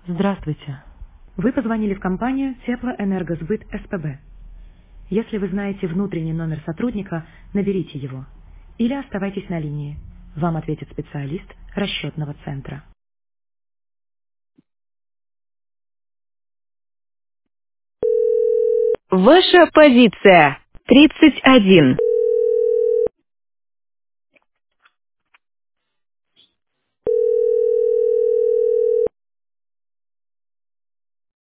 Здравствуйте. Вы позвонили в компанию Теплоэнергосбыт СПБ. Если вы знаете внутренний номер сотрудника, наберите его. Или оставайтесь на линии. Вам ответит специалист расчетного центра. Ваша позиция 31.